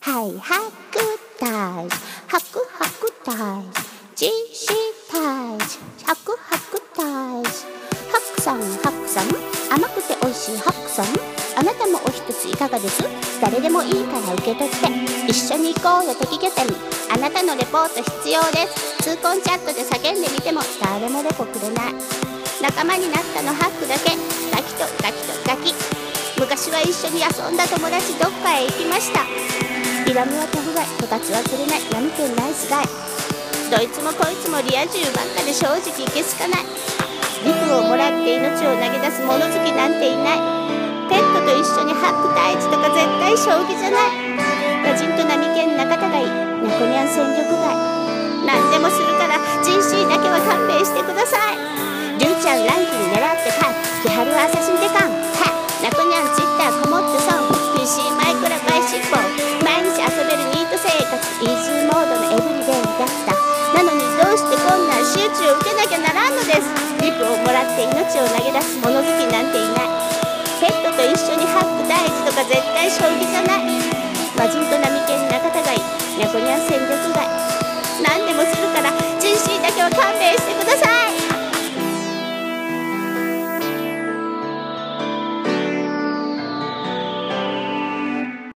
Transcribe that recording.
はいハクタイズハクハクタイズジシタイズハクハクタイズハクさん甘くて美味しいハクさんあなたもお一ついかがです？誰でもいいから受け取って一緒に行こうよ敵拠点あなたのレポート必要です痛恨チャットで叫んでみても誰もレポくれない仲間になったのハックだけガキとガキとガキ昔は一緒に遊んだ友達どっかへ行きましたイラムはタフガイこたつは釣れない闇県ナイスガイどいつもこいつもリア充ばっかで正直いけすかないリプをもらって命を投げ出す物好きなんていないペットと一緒にハック退治とか絶対将棋じゃない魔人と波剣仲違いニャコニャン戦力外何でもするから人心だけは勘弁してくださいリュウちゃんランキング狙ってかキハルアサシンデカンはニャコニャンツイッターこもって損 PC マイクラバイシッポ毎日遊べるニート生活イージーモードのエブリデイだったなのにどうしてこんな集中を受けなきゃならんのですリプをもらって命を投げ出す物好きなんていないペットと一緒にハック大事とか絶対将棋じゃない魔人と波剣仲違いニャコニャン戦力外何でもするから人心だけは勘弁して